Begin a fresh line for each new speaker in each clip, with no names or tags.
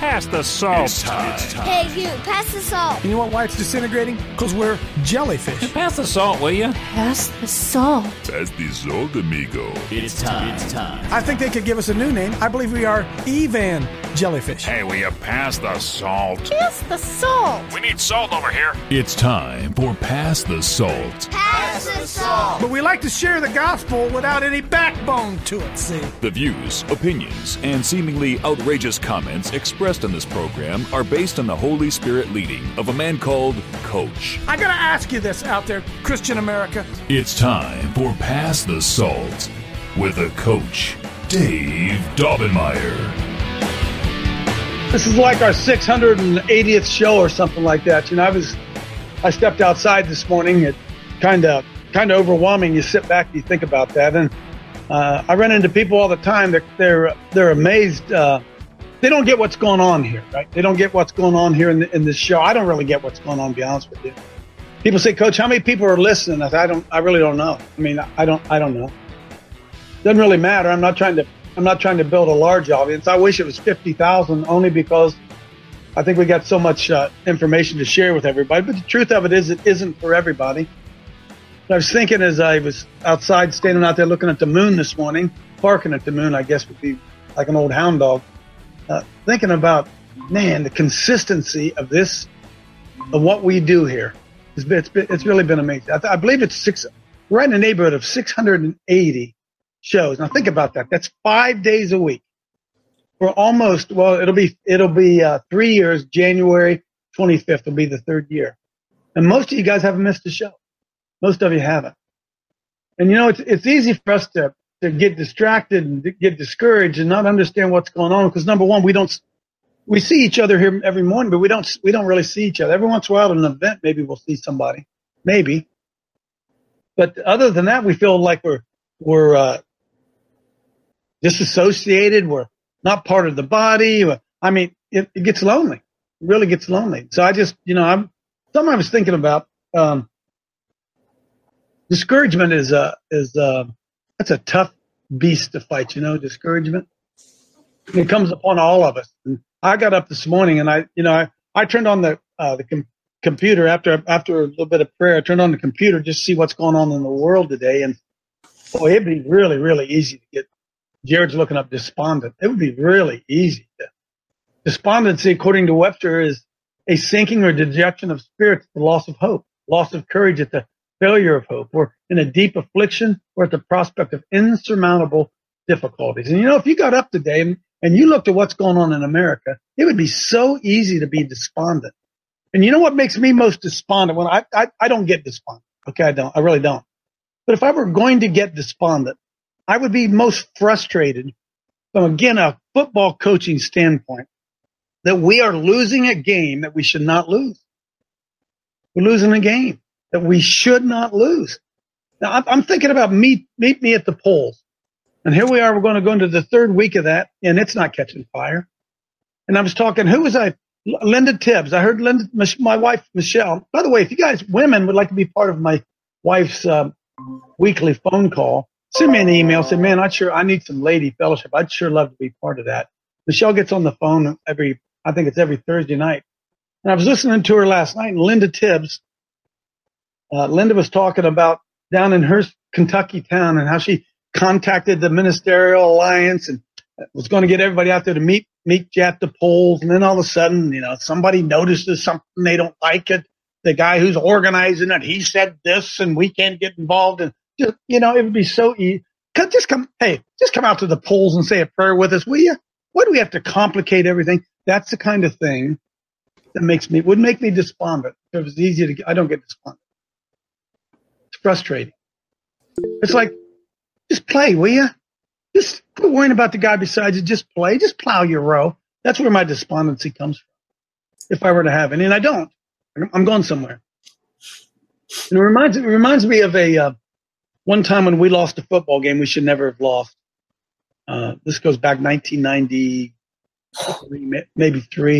pass the salt.
It's time.
Hey, you, pass the salt.
You know what, why it's disintegrating? Because we're jellyfish.
Pass the salt, will you?
Pass the salt.
Pass the salt, amigo.
It's time.
I think they could give us a new name. I believe we are Evan Jellyfish.
Hey, will you pass the salt?
Pass the salt.
We need salt over here.
It's time for Pass the Salt.
Pass the salt.
But we like to share the gospel without any backbone to it, see?
The views, opinions, and seemingly outrageous comments expressed on this program are based on the Holy Spirit leading of a man called Coach.
I gotta ask you this out there, Christian America.
It's time for Pass the Salt with a Coach, Dave Daubenmire.
This is like our 680th show or something like that. You know, I stepped outside this morning. It kind of overwhelming. You sit back, you think about that, and I run into people all the time. They're amazed. They don't get what's going on here, right? They don't get what's going on here in this show. I don't really get what's going on, to be honest with you. People say, Coach, how many people are listening? I really don't know. I mean, I don't know. Doesn't really matter. I'm not trying to build a large audience. I wish it was 50,000, only because I think we got so much information to share with everybody. But the truth of it is, it isn't for everybody. I was thinking as I was outside, standing out there looking at the moon this morning, barking at the moon, I guess would be like an old hound dog, thinking about, man, the consistency of what we do here. It's really been amazing. I believe we're in the neighborhood of 680 shows. Now think about that. That's 5 days a week. We're it'll be 3 years. January 25th will be the third year. And most of you guys haven't missed a show. Most of you haven't. And you know, it's easy for us to get distracted and get discouraged and not understand what's going on. Because number one, we see each other here every morning, but we don't really see each other. Every once in a while at an event, maybe we'll see somebody, maybe. But other than that, we feel like we're disassociated. We're not part of the body. I mean, it gets lonely. It really gets lonely. So I just, something I was thinking about. Discouragement that's a tough beast to fight. Discouragement. It comes upon all of us. And I got up this morning and I turned on the computer after a little bit of prayer. I turned on the computer just to see what's going on in the world today. And boy, it'd be really, really easy to get. Jared's looking up despondent. It would be really easy. Despondency, according to Webster, is a sinking or dejection of spirit, the loss of hope, loss of courage at the failure of hope, or in a deep affliction, or at the prospect of insurmountable difficulties. And if you got up today and you looked at what's going on in America, it would be so easy to be despondent. And you know what makes me most despondent? When I don't get despondent. Okay, I really don't. But if I were going to get despondent, I would be most frustrated from, again, a football coaching standpoint, that we are losing a game that we should not lose. We're losing a game that we should not lose. Now, I'm thinking about meet me at the polls. And here we are, we're going to go into the third week of that, and it's not catching fire. And I was talking, Linda Tibbs. I heard my wife, Michelle. By the way, if you guys, women, would like to be part of my wife's weekly phone call, send me an email. Say, man, I need some lady fellowship. I'd sure love to be part of that. Michelle gets on the phone every Thursday night. And I was listening to her last night, and Linda Tibbs, Linda was talking about down in her Kentucky town and how she contacted the Ministerial Alliance and was going to get everybody out there to meet you at the polls. And then all of a sudden, somebody notices something they don't like it. The guy who's organizing it, he said this and we can't get involved. And just, it would be so easy. Just come out to the polls and say a prayer with us, will you? Why do we have to complicate everything? That's the kind of thing that would make me despondent. If it was easy I don't get despondent. It's frustrating. It's like, just play, will you? Just quit worrying about the guy beside you. Just play. Just plow your row. That's where my despondency comes from. If I were to have any, and I don't. I'm going somewhere. And it reminds me of one time when we lost a football game we should never have lost. This goes back 1993, maybe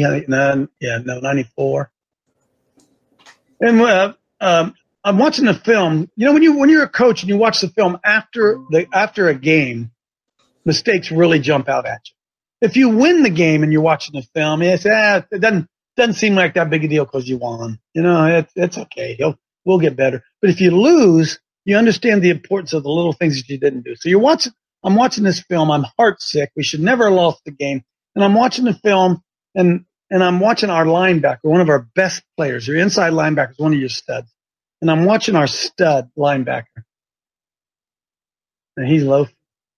94. And I'm watching the film. When you're a coach and you watch the film after a game, mistakes really jump out at you. if you win the game and you're watching the film, it doesn't seem like that big a deal because you won. You know, it's okay. We'll get better. But if you lose, you understand the importance of the little things that you didn't do. So I'm watching this film. I'm heartsick. We should never have lost the game. And I'm watching the film, and I'm watching our linebacker, one of our best players. Your inside linebacker is one of your studs. And I'm watching our stud linebacker. And he's loafing.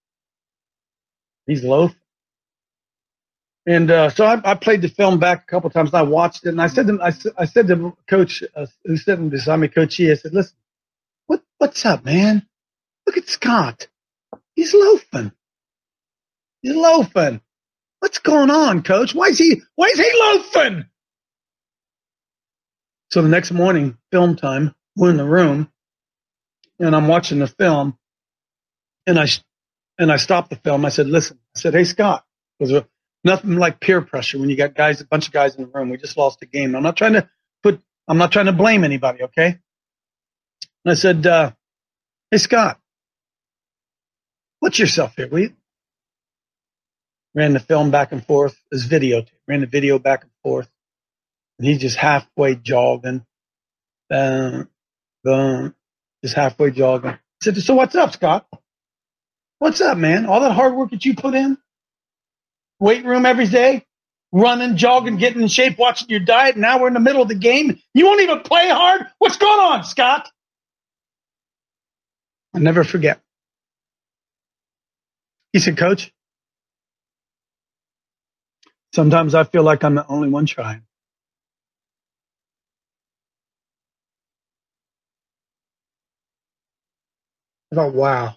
And so I played the film back a couple of times, and I watched it. And I said to Coach, who's sitting beside me, Coach E, I said, "Listen, what's up, man? Look at Scott. He's loafing. What's going on, Coach? Why is he loafing?" So the next morning, film time, we're in the room, and I'm watching the film, and I stopped the film. I said, "Listen," I said, "Hey, Scott," because nothing like peer pressure when you got a bunch of guys in the room. We just lost a game. I'm not trying to blame anybody, okay? And I said, "Hey, Scott, what's yourself here, will you?" Ran the film back and forth as videotape. Ran the video back and forth. And he's just halfway jogging. Just halfway jogging. I said, "So what's up, Scott? What's up, man? All that hard work that you put in? Weight room every day? Running, jogging, getting in shape, watching your diet. Now we're in the middle of the game. You won't even play hard? What's going on, Scott?" I'll never forget. He said, "Coach, sometimes I feel like I'm the only one trying." I thought, wow.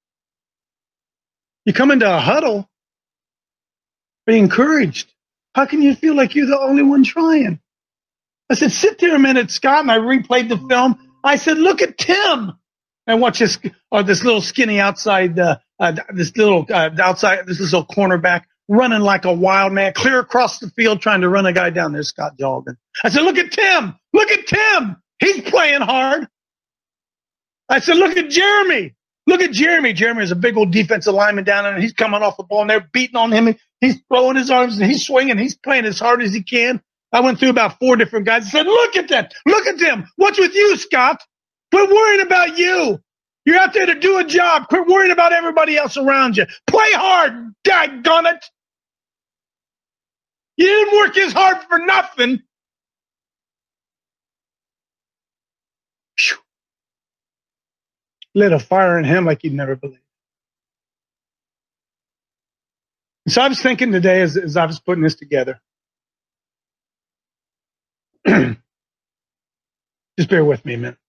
You come into a huddle, be encouraged. How can you feel like you're the only one trying? I said, "Sit there a minute, Scott." And I replayed the film. I said, "Look at Tim." And watch this little skinny outside, this little cornerback running like a wild man, clear across the field, trying to run a guy down. There's Scott jogging. I said, "Look at Tim. Look at Tim. He's playing hard." I said, "Look at Jeremy. Look at Jeremy." Jeremy is a big old defensive lineman down there, and he's coming off the ball, and they're beating on him. And he's throwing his arms, and he's swinging. He's playing as hard as he can. I went through about 4 different guys and said, "Look at that. Look at them. What's with you, Scott? Quit worrying about you. You're out there to do a job. Quit worrying about everybody else around you. Play hard, daggone it. You didn't work as hard for nothing." Whew. Lit a fire in him like he'd never believed. So I was thinking today as I was putting this together, just bear with me a minute.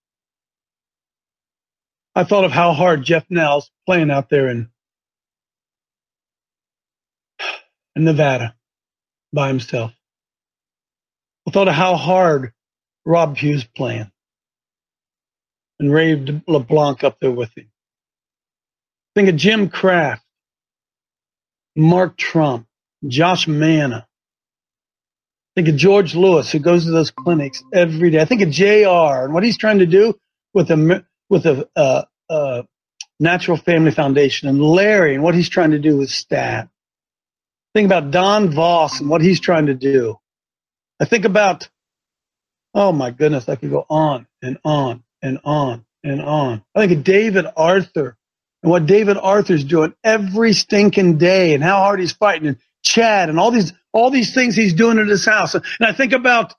I thought of how hard Jeff Nell's playing out there in Nevada by himself. I thought of how hard Rob Pugh's playing and Ray LeBlanc up there with him. Think of Jim Kraft, Mark Trump, Josh Manna. Think of George Lewis, who goes to those clinics every day. I think of JR and what he's trying to do with the Natural Family Foundation, and Larry and what he's trying to do with STAT. Think about Don Voss and what he's trying to do. I think about, oh my goodness, I could go on and on and on and on. I think of David Arthur and what David Arthur's doing every stinking day and how hard he's fighting, and Chad and all these things he's doing at his house. And I think about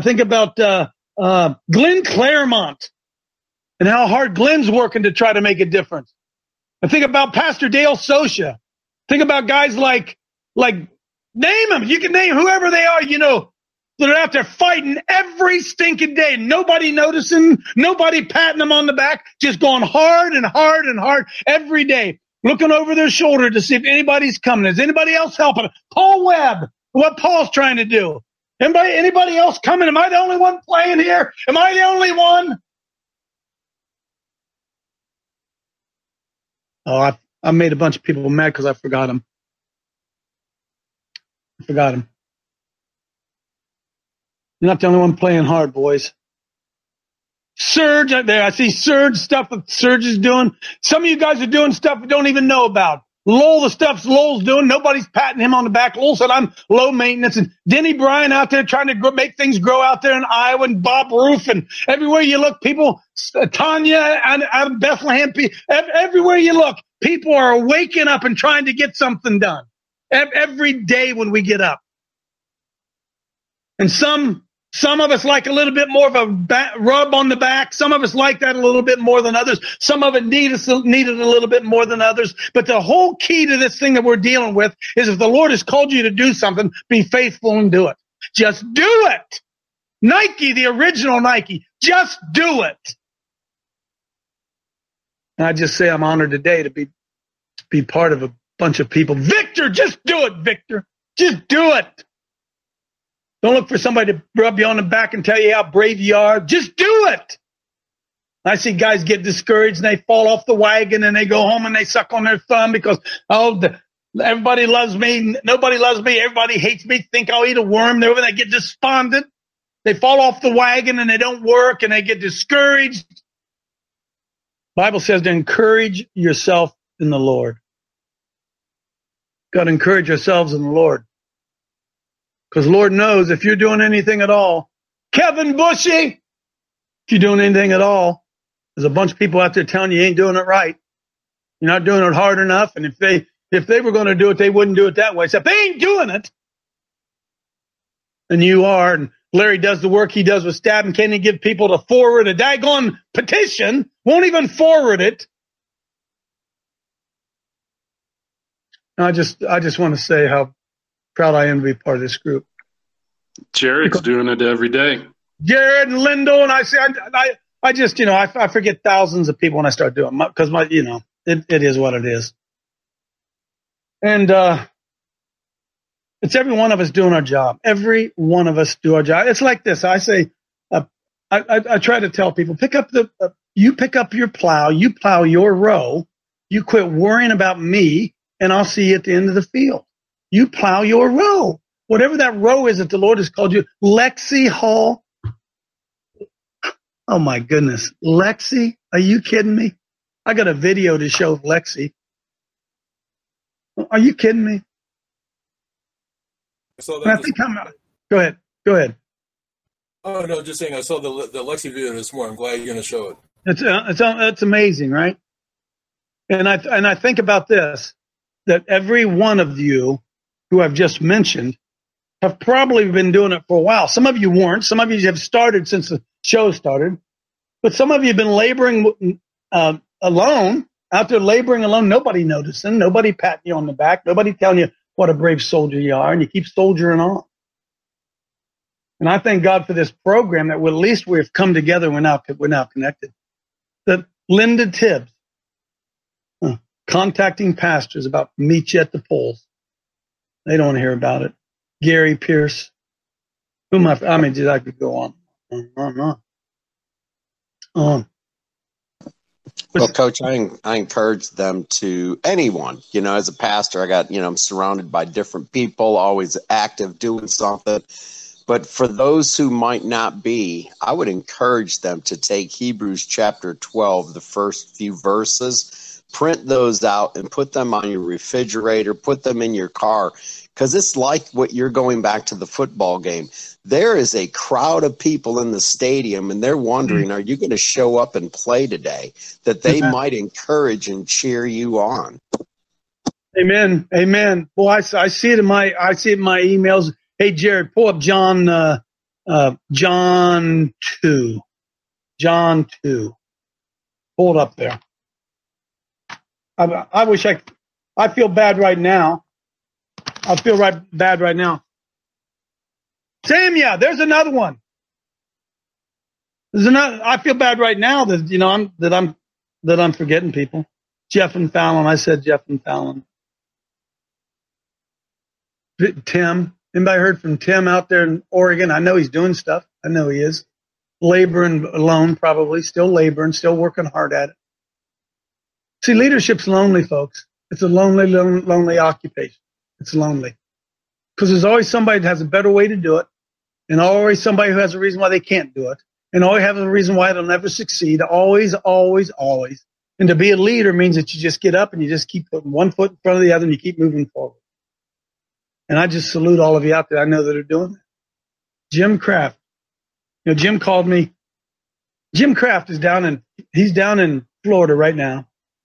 Glenn Claremont and how hard Glenn's working to try to make a difference. I think about Pastor Dale Socha. Think about guys like name them. You can name whoever they are, that are out there fighting every stinking day. Nobody noticing, nobody patting them on the back, just going hard and hard and hard every day, looking over their shoulder to see if anybody's coming. Is anybody else helping? Paul Webb, what Paul's trying to do. Anybody else coming? Am I the only one playing here? Am I the only one? Oh, I made a bunch of people mad because I forgot him. You're not the only one playing hard, boys. Surge out there. I see Surge stuff that Surge is doing. Some of you guys are doing stuff we don't even know about. Lowell, the stuff Lowell's doing, nobody's patting him on the back. Lowell said, I'm low maintenance. And Denny Bryan out there trying to make things grow out there in Iowa, and Bob Roof, and everywhere you look, people, Tanya and Bethlehem, everywhere you look, people are waking up and trying to get something done every day when we get up. And some of us like a little bit more of a rub on the back. Some of us like that a little bit more than others. Some of it needed a little bit more than others. But the whole key to this thing that we're dealing with is if the Lord has called you to do something, be faithful and do it. Just do it. Nike, the original Nike, just do it. And I just say I'm honored today to be part of a bunch of people. Victor, just do it, Victor. Just do it. Don't look for somebody to rub you on the back and tell you how brave you are. Just do it. I see guys get discouraged and they fall off the wagon and they go home and they suck on their thumb because, everybody loves me. Nobody loves me. Everybody hates me. Think I'll eat a worm. They get despondent. They fall off the wagon and they don't work and they get discouraged. The Bible says to encourage yourself in the Lord. Got to encourage yourselves in the Lord. Because Lord knows if you're doing anything at all, Kevin Bushy, if you're doing anything at all, there's a bunch of people out there telling you ain't doing it right. You're not doing it hard enough. And if they were going to do it, they wouldn't do it that way. So if they ain't doing it, and you are, and Larry does the work he does with Stab and can't even give people to forward a daggone petition, won't even forward it. I just want to say how proud I am to be part of this group.
Jared's doing it every day.
Jared and Lindo, and I just, I forget thousands of people when I start doing it because it is what it is. And it's every one of us doing our job. Every one of us do our job. It's like this. I say, I try to tell people, you pick up your plow, you plow your row, you quit worrying about me, and I'll see you at the end of the field. You plow your row. Whatever that row is that the Lord has called you. Lexi Hall. Oh, my goodness. Lexi? Are you kidding me? I got a video to show of Lexi. Are you kidding me?
So that
Go ahead.
Oh, no, just saying I saw the Lexi video this morning. I'm glad you're going to show it.
It's amazing, right? And I think about this, that every one of you who I've just mentioned have probably been doing it for a while. Some of you weren't. Some of you have started since the show started. But some of you have been laboring alone, out there laboring alone, nobody noticing, nobody patting you on the back, nobody telling you what a brave soldier you are, and you keep soldiering on. And I thank God for this program that at least we've come together. We're now connected. That Linda Tibbs, contacting pastors about meet you at the polls. They don't want to hear about it. Gary Pierce. I could go on.
Well, Coach, I encourage them to anyone, as a pastor, I'm surrounded by different people, always active, doing something. But for those who might not be, I would encourage them to take Hebrews chapter 12, the first few verses, print those out and put them on your refrigerator, put them in your car, because it's like what you're going back to the football game. There is a crowd of people in the stadium, and they're wondering, are you going to show up and play today? That they might encourage and cheer you on.
Amen. Amen. Well, I see it in my emails. Hey, Jared, pull up John 2. John 2. Pull it up there. I wish I feel bad right now. I feel bad right now. Samia, there's another one. I feel bad right now that I'm forgetting people. Jeff and Fallon. I said Jeff and Fallon. Tim. Anybody heard from Tim out there in Oregon? I know he's doing stuff. I know he is. Laboring alone, probably. Still laboring, still working hard at it. See, leadership's lonely, folks. It's a lonely occupation. It's lonely. Because there's always somebody that has a better way to do it, and always somebody who has a reason why they can't do it, and always have a reason why they'll never succeed. Always, always, always. And to be a leader means that you just get up and you just keep putting one foot in front of the other and you keep moving forward. And I just salute all of you out there I know that are doing that. Jim Kraft. You know, Jim called me. Jim Kraft is he's down in Florida right now.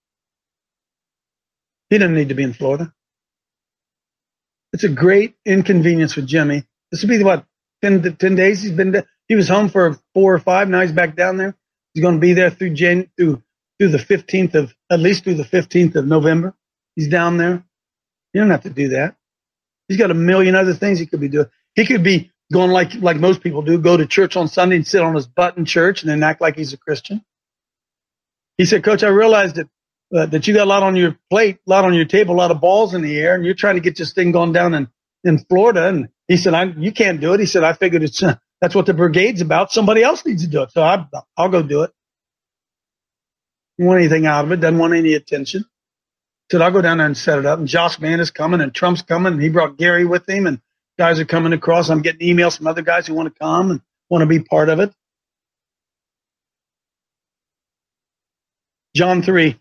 He doesn't need to be in Florida. It's a great inconvenience for Jimmy. This will be what, 10 days he's been there. He was home for 4 or 5. Now he's back down there. He's going to be there through the 15th of, at least through the 15th of November. He's down there. You don't have to do that. He's got a million other things he could be doing. He could be going like most people do, go to church on Sunday and sit on his butt in church and then act like he's a Christian. He said, Coach, I realized that you got a lot on your plate, a lot on your table, a lot of balls in the air, and you're trying to get this thing going down in Florida. And he said, you can't do it. He said, I figured that's what the brigade's about. Somebody else needs to do it. So I'll go do it. Don't want anything out of it. Doesn't want any attention. Said, I'll go down there and set it up. And Josh Mann is coming and Trump's coming. And he brought Gary with him and guys are coming across. I'm getting emails from other guys who want to come and want to be part of it. John 2.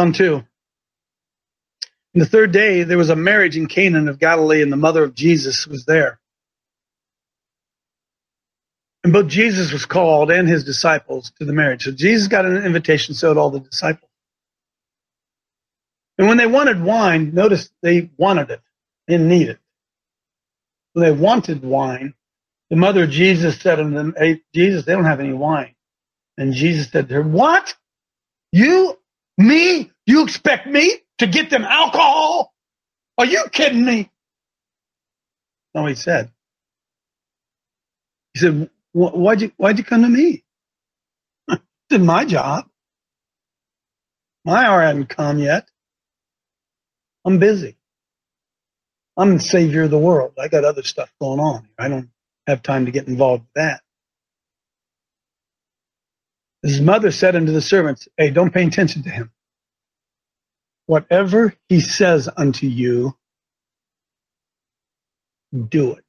And the third day, there was a marriage in Canaan of Galilee, and the mother of Jesus was there. And both Jesus was called and his disciples to the marriage. So Jesus got an invitation, so did all the disciples. And when they wanted wine, notice they wanted it. They didn't need it. When they wanted wine, the mother of Jesus said to them, hey, Jesus, they don't have any wine. And Jesus said to her, what? Me? You expect me to get them alcohol? Are you kidding me? No, he said. He said, why'd you come to me? It's in my job. My hour hasn't come yet. I'm busy. I'm the savior of the world. I got other stuff going on. I don't have time to get involved with that. His mother said unto the servants, hey, don't pay attention to him. Whatever he says unto you, do it.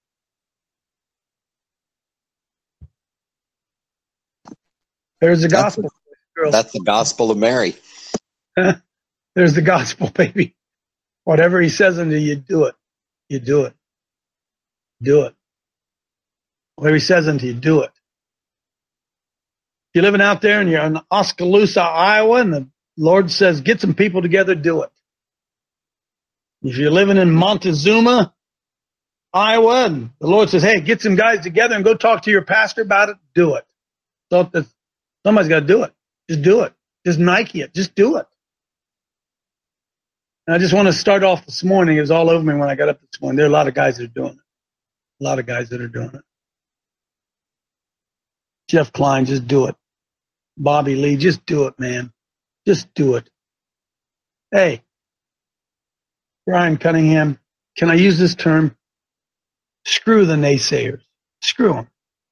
There's the gospel.
That's the gospel of Mary.
There's the gospel, baby. Whatever he says unto you, do it. You do it. Do it. Whatever he says unto you, do it. If you're living out there and you're in Oskaloosa, Iowa, and the Lord says, get some people together, do it. If you're living in Montezuma, Iowa, and the Lord says, hey, get some guys together and go talk to your pastor about it, do it. So somebody's got to do it. Just do it. Just Nike it. Just do it. And I just want to start off this morning. It was all over me when I got up this morning. There are a lot of guys that are doing it. A lot of guys that are doing it. Jeff Klein, just do it. Bobby Lee, just do it, man. Just do it. Hey, Brian Cunningham, can I use this term? Screw the naysayers. Screw them.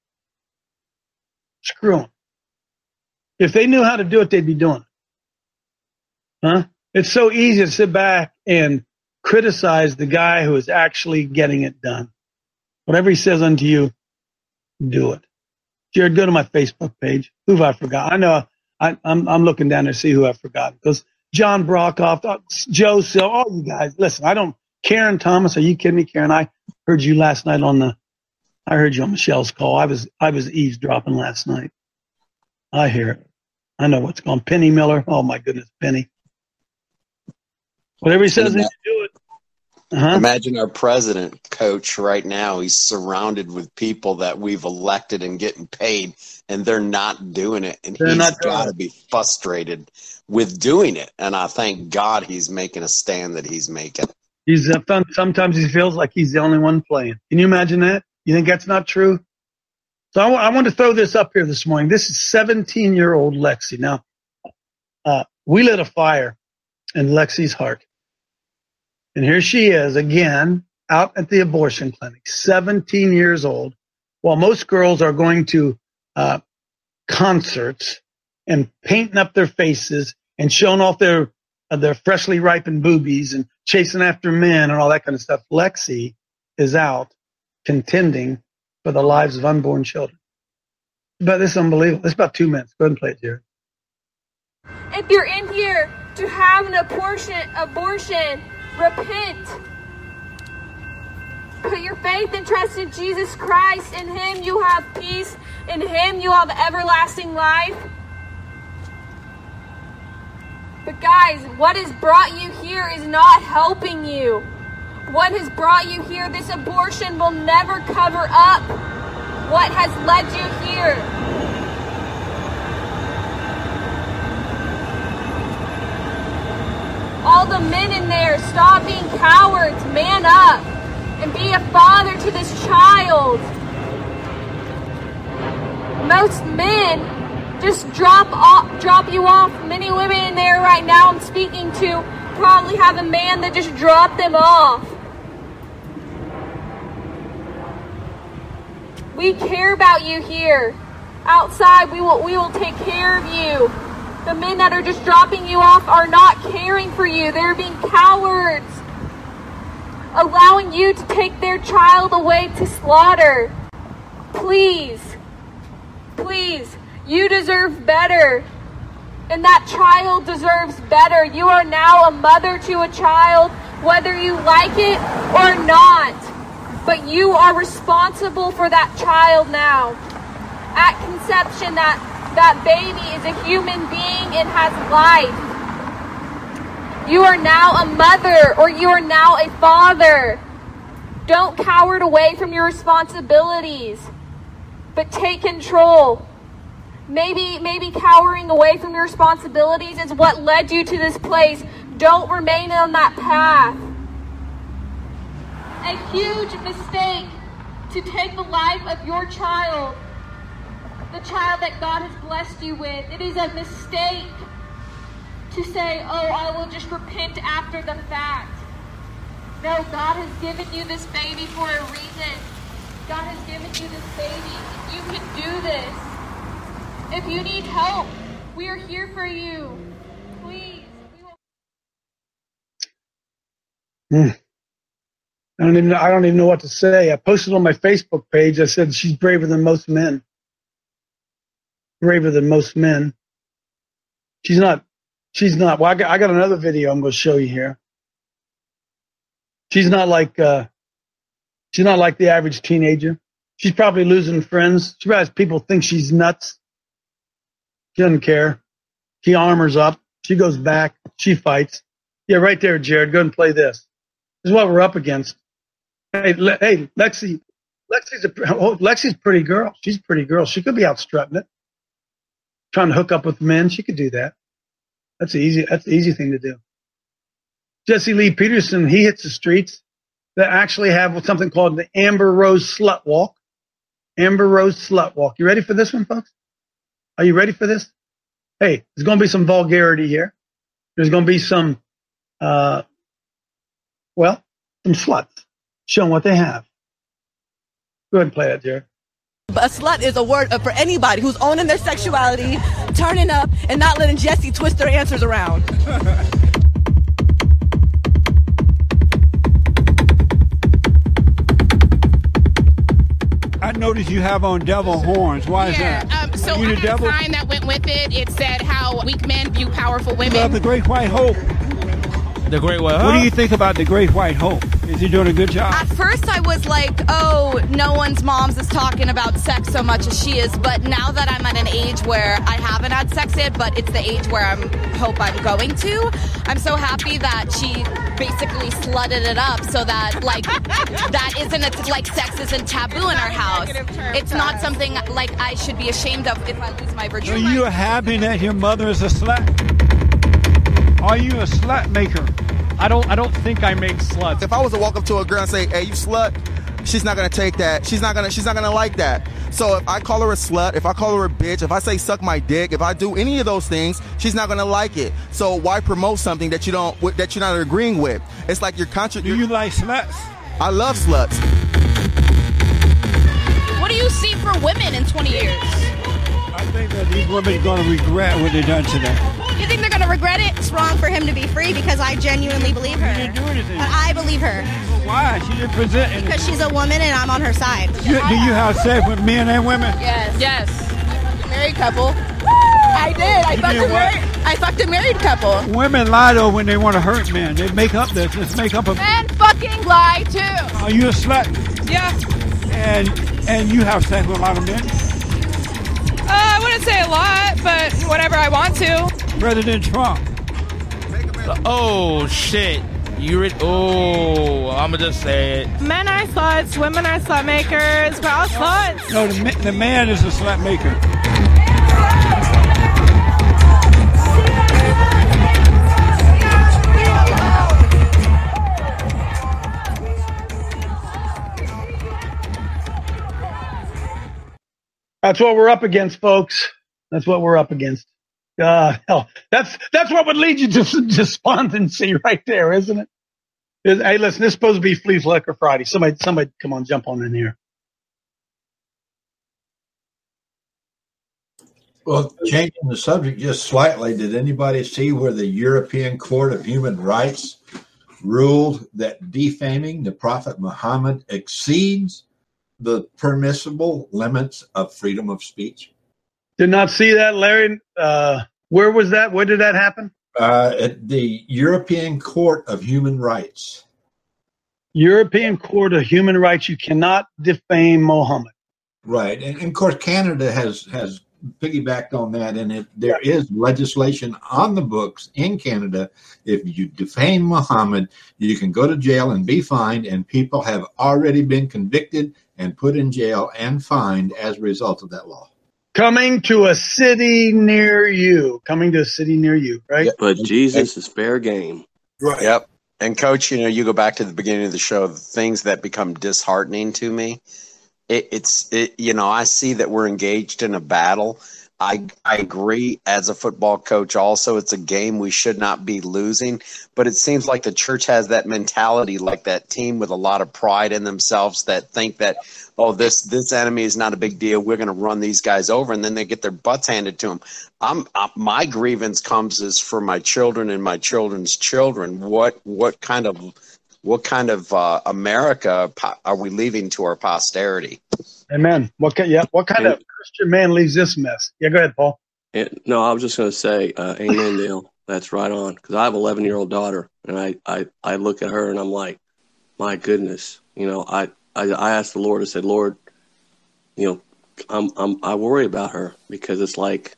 Screw them. If they knew how to do it, they'd be doing it. Huh? It's so easy to sit back and criticize the guy who is actually getting it done. Whatever he says unto you, do it. Jared, go to my Facebook page. Who have I forgotten? I know I'm looking down there to see who I've forgotten. Because John Brockhoff, Joe Sill, all you guys. Listen, Karen Thomas, are you kidding me, Karen? I heard you last night I heard you on Michelle's call. I was eavesdropping last night. I hear it. I know what's going on. Penny Miller. Oh, my goodness, Penny. Whatever he says, he should do it. Uh-huh.
Imagine our president, Coach, right now. He's surrounded with people that we've elected and getting paid, and they're not doing it. And he's got to be frustrated with doing it. And I thank God he's making a stand that he's making.
Sometimes he feels like he's the only one playing. Can you imagine that? You think that's not true? So I want to throw this up here this morning. This is 17-year-old Lexi. Now, we lit a fire in Lexi's heart. And here she is again out at the abortion clinic, 17 years old, while most girls are going to concerts and painting up their faces and showing off their freshly ripened boobies and chasing after men and all that kind of stuff. Lexi is out contending for the lives of unborn children. But this is unbelievable. It's about 2 minutes. Go ahead and play it, Jared.
If you're in here to have an abortion, repent. Put your faith and trust in Jesus Christ. In Him you have peace. In Him you have everlasting life. But guys, what has brought you here is not helping you. What has brought you here, this abortion will never cover up what has led you here. All the men in there, stop being cowards, man up, and be a father to this child. Most men just drop you off. Many women in there right now I'm speaking to probably have a man that just dropped them off. We care about you here. Outside, we will take care of you. The men that are just dropping you off are not caring for you. They're being cowards, allowing you to take their child away to slaughter. Please, please, you deserve better. And that child deserves better. You are now a mother to a child, whether you like it or not. But you are responsible for that child now. At conception, that baby is a human being and has life. You are now a mother, or you are now a father. Don't cower away from your responsibilities, but take control. Maybe cowering away from your responsibilities is what led you to this place. Don't remain on that path. A huge mistake to take the life of your child, the child that God has blessed you with. It is a mistake to say, oh, I will just repent after the fact. No, God has given you this baby for a reason. God has given you this baby. You can do this. If you need help, we are here for you. Please.
I don't even know what to say. I posted on my Facebook page. I said she's braver than most men. Braver than most men. She's not. Well, I got another video I'm going to show you here. She's not like the average teenager. She's probably losing friends. She has people think she's nuts. She doesn't care. She armors up. She goes back. She fights. Yeah, right there, Jared. Go ahead and play this. This is what we're up against. Hey, Lexi's a pretty girl. She's a pretty girl. She could be out strutting it, trying to hook up with men. She could do that. That's the easy thing to do. Jesse Lee Peterson, he hits the streets that actually have something called the Amber Rose Slut Walk. Amber Rose Slut Walk. You ready for this one, folks? Are you ready for this? Hey, there's going to be some vulgarity here. There's going to be some sluts showing what they have. Go ahead and play that, Jared.
A slut is a word for anybody who's owning their sexuality, turning up, and not letting Jesse twist their answers around.
I noticed you have on devil horns. Why is that?
So I had a sign that went with it. It said how weak men view powerful women.
You love the Great White Hope.
The Great White Hope?
What do you think about the Great White Hope? Is he doing a good job?
At first I was like, oh, no one's moms is talking about sex so much as she is. But now that I'm at an age where I haven't had sex yet, but it's the age where I hope I'm going to, I'm so happy that she basically slutted it up so that, like, that isn't, like, sex isn't taboo in our house. It's not something, like, I should be ashamed of if I lose my virginity.
Are you happy that your mother is a slut? Are you a slut maker?
I don't think I make sluts.
If I was to walk up to a girl and say, "Hey, you slut," she's not gonna take that. She's not gonna like that. So if I call her a slut, if I call her a bitch, if I say suck my dick, if I do any of those things, she's not gonna like it. So why promote something that you're not agreeing with? It's like you're
Do you like sluts?
I love sluts.
What do you see for women in 20 years?
I think that these women are going to regret what they've done today.
You think they're going to regret it? It's wrong for him to be free because I genuinely believe her.
She didn't do anything.
But I believe her.
Well, why? She didn't present anything.
Because she's a woman and I'm on her side.
Do you have sex with men and women?
Yes. Married couple. I did. I fucked a married.
I fucked a married couple.
Women lie though when they want to hurt men. They make up this. Let's make up a.
Men fucking lie too.
Are you a slut?
Yeah.
And you have sex with a lot of men?
I wouldn't say a lot, but whatever I want to.
President Trump.
Oh shit! I'ma just say it.
Men are sluts, women are slut makers. We're all sluts.
No, the man is a slut maker.
That's what we're up against, folks. That's what we're up against. Hell, that's what would lead you to despondency right there, isn't it? Hey, listen, this is supposed to be Flea Flicker Friday. Somebody, come on, jump on in here.
Well, changing the subject just slightly, did anybody see where the European Court of Human Rights ruled that defaming the Prophet Muhammad exceeds the permissible limits of freedom of speech?
Did not see that, Larry. Where was that? Where did that happen?
At the European Court of Human Rights.
European Court of Human Rights. You cannot defame Muhammad.
Right. And of course, Canada has piggybacked on that, and there is legislation on the books in Canada. If you defame Muhammad, you can go to jail and be fined, and people have already been convicted and put in jail and fined as a result of that law.
Coming to a city near you. Right?
But Jesus is fair game.
Right. Yep. And Coach, you go back to the beginning of the show, the things that become disheartening to me. I see that we're engaged in a battle. I agree as a football coach also, it's a game we should not be losing, but it seems like the church has that mentality, like that team with a lot of pride in themselves that think that, this enemy is not a big deal. We're going to run these guys over, and then they get their butts handed to them. My grievance is for my children and my children's children. What kind of America are we leaving to our posterity?
Amen. What kind of Christian man leaves this mess? Yeah, go ahead, Paul.
No, I was just going to say, amen, Dale. That's right on. Because I have an 11-year-old daughter, and I look at her and I'm like, my goodness. I asked the Lord. I said, Lord, I worry about her because it's like,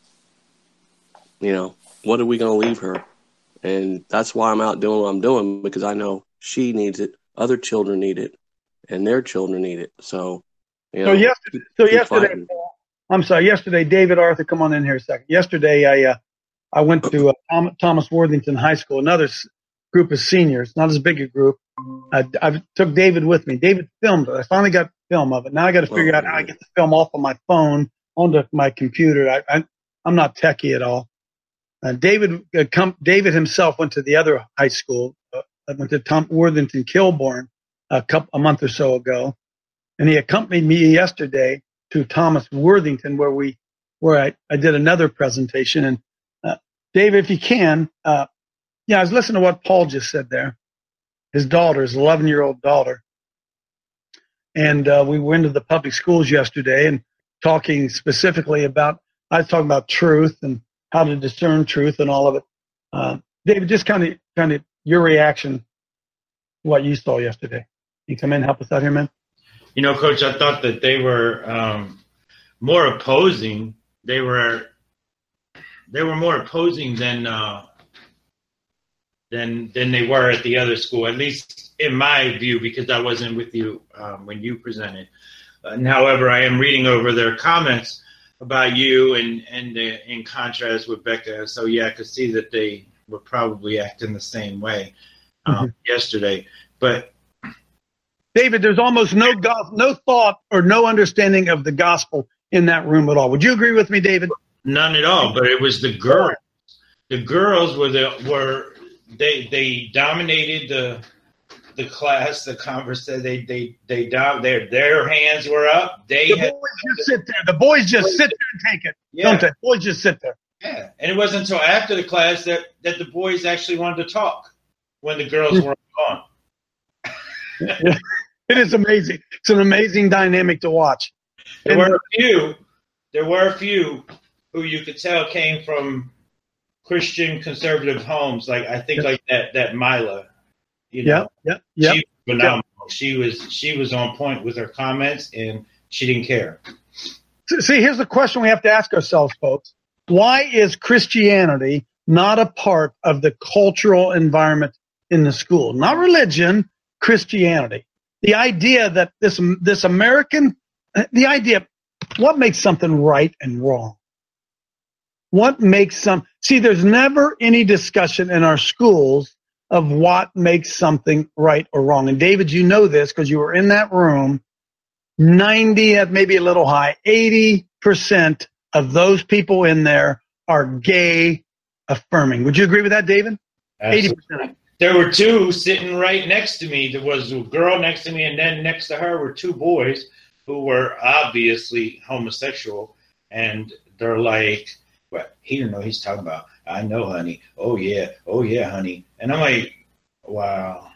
what are we going to leave her? And that's why I'm out doing what I'm doing, because I know she needs it. Other children need it, and their children need it. So,
yesterday, David Arthur, come on in here a second. Yesterday, I went to Thomas Worthington High School, another group of seniors, not as big a group. I took David with me. David filmed it. I finally got film of it. Now I got to figure out how I get the film off of my phone onto my computer. I'm not techie at all. David himself went to the other high school. I went to Tom Worthington Kilbourne a month or so ago, and he accompanied me yesterday to Thomas Worthington, where I did another presentation. And David, if you can, I was listening to what Paul just said there. His daughter, his 11-year-old daughter, and we went to the public schools yesterday and talking specifically about. I was talking about truth and how to discern truth and all of it. David, just kind of your reaction to what you saw yesterday. You come in and help us out here, man.
Coach, I thought that they were more opposing. They were more opposing than they were at the other school, at least in my view, because I wasn't with you when you presented. However, I am reading over their comments about you and in contrast with Becca. So, I could see that they were probably acting the same way yesterday. But
David, there's almost no thought or no understanding of the gospel in that room at all. Would you agree with me, David?
None at all. But it was the girls. The girls they dominated the class, the conversation. Their hands were up.
The boys just sit there and take it.
Yeah.
Don't they? Boys just sit there.
Yeah, and it wasn't until after the class that the boys actually wanted to talk when the girls were gone.
Yeah. It is amazing. It's an amazing dynamic to watch.
There were a few who you could tell came from Christian conservative homes, like I think like that Mila, you know,
yeah.
She was phenomenal. She was on point with her comments, and she didn't care.
See, here's the question we have to ask ourselves, folks. Why is Christianity not a part of the cultural environment in the school? Not religion, Christianity. The idea that this American, the idea, what makes something right and wrong? What makes see, there's never any discussion in our schools of what makes something right or wrong. And David, you know this because you were in that room. 90, maybe a little high, 80% of those people in there are gay affirming. Would you agree with that, David?
Absolutely.
80%.
There were two sitting right next to me. There was a girl next to me, and then next to her were two boys who were obviously homosexual. And they're like, well, he didn't know what he's talking about. I know, honey. Oh, yeah, honey. And I'm like, wow.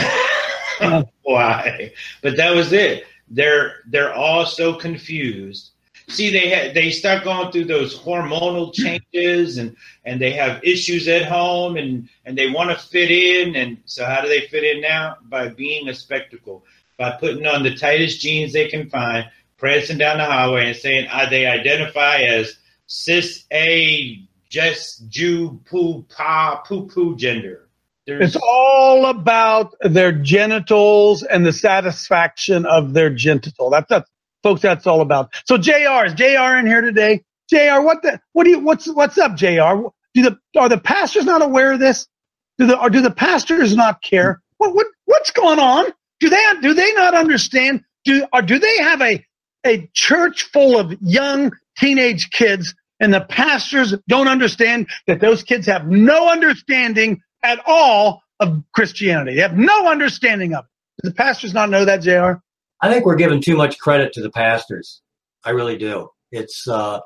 Why? But that was it. They're all so confused. See, they start going through those hormonal changes and they have issues at home and they want to fit in. And so how do they fit in now? By being a spectacle, by putting on the tightest jeans they can find, prancing down the highway and saying they identify as cis A, just Jew, poo, pa, poo, poo gender.
It's all about their genitals and the satisfaction of their genital. That's folks, that's all about. So JR, is JR in here today? JR, what's up, JR? Are the pastors not aware of this? Do the pastors not care? What's going on? Do they not understand? Do they have a church full of young teenage kids and the pastors don't understand that those kids have no understanding at all of Christianity? They have no understanding of it. Do the pastors not know that, JR?
I think we're giving too much credit to the pastors. I really do. It's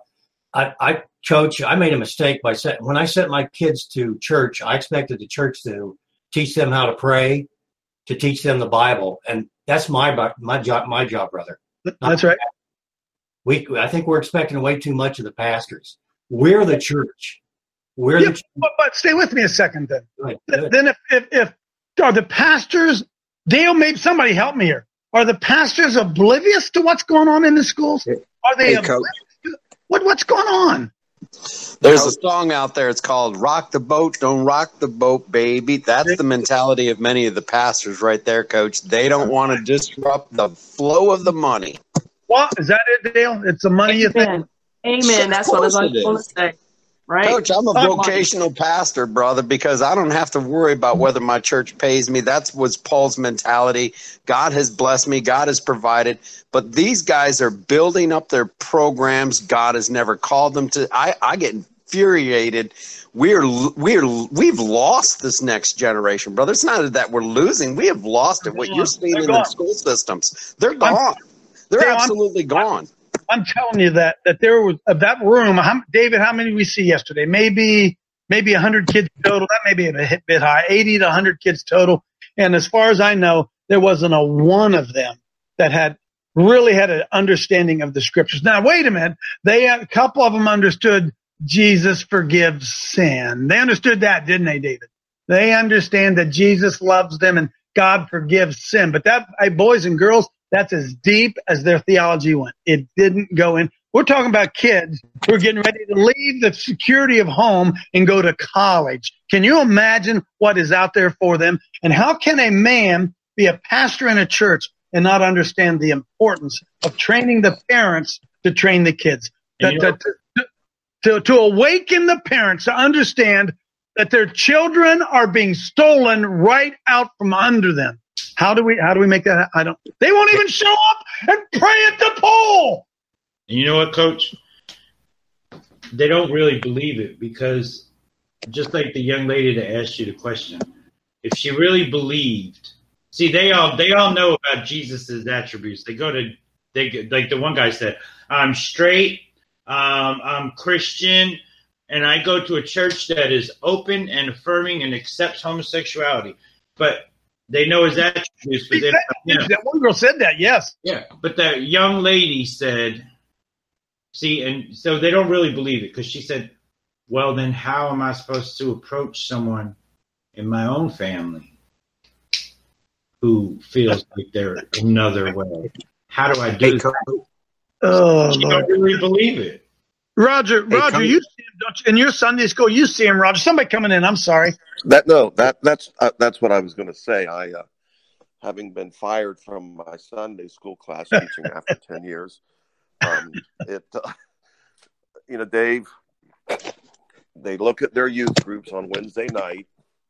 Coach, I made a mistake by when I sent my kids to church, I expected the church to teach them how to pray, to teach them the Bible, and that's my job, brother.
That's right.
I think we're expecting way too much of the pastors. We're the church.
But stay with me a second then. Right. Then if are the pastors, Dale, maybe somebody help me here. Are the pastors oblivious to what's going on in the schools? Are they oblivious to what's going on?
There's a song out there. It's called "Rock the Boat, Don't Rock the Boat, Baby." That's the mentality of many of the pastors right there, Coach. They don't want to disrupt the flow of the money.
What is that it, Dale? It's the money you think?
Amen. That's what I was going to say. Right?
Coach, I'm a vocational pastor, brother, because I don't have to worry about whether my church pays me. That was Paul's mentality. God has blessed me. God has provided. But these guys are building up their programs God has never called them to. I get infuriated. We've lost this next generation, brother. It's not that we're losing. We have lost it. What you're seeing in the school systems, they're gone. They're absolutely gone.
I'm telling you that there was that room. David, how many did we see yesterday? Maybe 100 kids total. That may be a bit high. 80 to 100 kids total. And as far as I know, there wasn't a one of them that really had an understanding of the scriptures. Now, wait a minute. A couple of them understood Jesus forgives sin. They understood that, didn't they, David? They understand that Jesus loves them and God forgives sin. But that, boys and girls, that's as deep as their theology went. It didn't go in. We're talking about kids who are getting ready to leave the security of home and go to college. Can you imagine what is out there for them? And how can a man be a pastor in a church and not understand the importance of training the parents to train the kids? To awaken the parents to understand that their children are being stolen right out from under them. How do we make that? They won't even show up and pray at the poll.
And you know what, Coach? They don't really believe it because just like the young lady that asked you the question, if she really believed, see, they all know about Jesus's attributes. Like the one guy said, I'm straight, I'm Christian, and I go to a church that is open and affirming and accepts homosexuality. But they know his attributes. But
that one girl said that, yes.
Yeah, but that young lady said, see, and so they don't really believe it because she said, well, then how am I supposed to approach someone in my own family who feels like they're another way? How do I do that?
Oh,
You don't really believe it.
Roger, you see him, don't you? In your Sunday school, you see him, Roger. Somebody coming in. I'm sorry.
That's what I was going to say. I, having been fired from my Sunday school class teaching after 10 years, Dave, they look at their youth groups on Wednesday night,